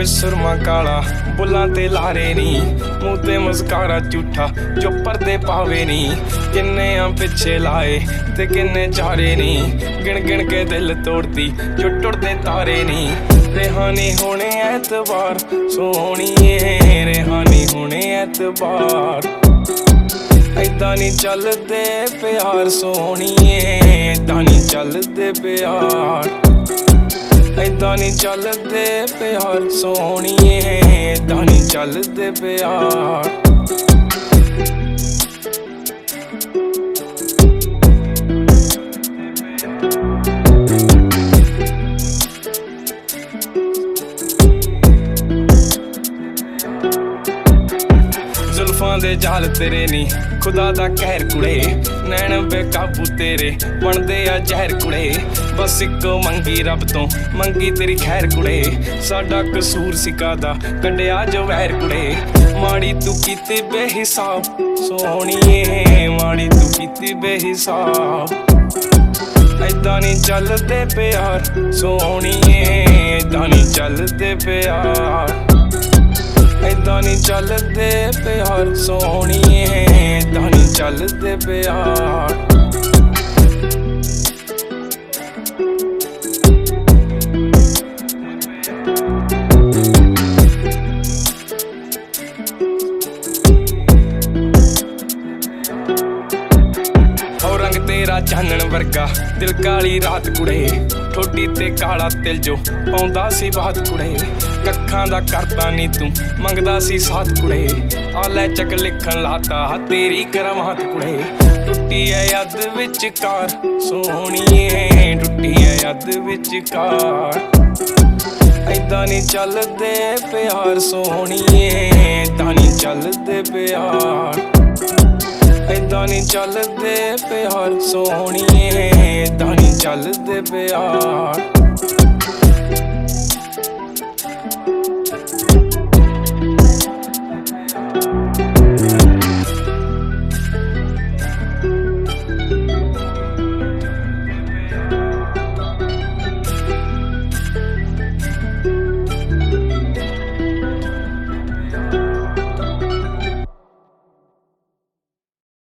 सुरमा काला बुल्लां ते लारे नी, मूंह ते मस्कारा झूठा जो परदे पावे नी। किन्ने आ पिछे लाए ते किन्ने चारे नी, गिन गिन के दिल तोड़ती जो टुटदे तारे नी। रेहानी होने ऐतबार सोहणीए, रेहानी होने ऐतबार। ऐदां नी चलदे प्यार सोहणीए, ऐदां नी चलदे प्यार। ऐदां नी चलदे प्यार सोहणीए, ऐदां नी चलदे प्यार। जुल्फां दे जाल तेरे नी खुदा दा कहर कुड़े, नैन बेकाबू तेरे बनदे आ जहर कुड़े। बस इको मंगी रब तो मंगी तेरी खैर कुड़े, साडा कसूर सिकादा कड्डिया जो वैर कुड़े। माड़ी तू कीती बेहिसाब सोहणीए, माड़ी तू कीती बेहिसाब। ऐदां नी चलदे प्यार सोहणीए, ऐदां नी चलदे प्यार। ऐदां नी चलदे प्यार सोहणीए, ऐदां नी चलदे प्यार। रंग तेरा चानण वर्गा दिल काली रात कुड़े, ठोडी ते काला तिल जो पाउंदा सी बात कुड़े। कक्खां दा करदा नी तू मंगदा सी साथ कुड़े, आलै चक लिखन लाता तेरी करमात कुड़े। टुट्टी है याद विचकार सोहणीए, टुट्टी है याद विचकार। ऐदां नी चलदे प्यार सोहणीए, ऐदां नी चलदे प्यार। ऐदां नी चलदे प्यार सोहणीए, ऐदां नी चलदे प्यार।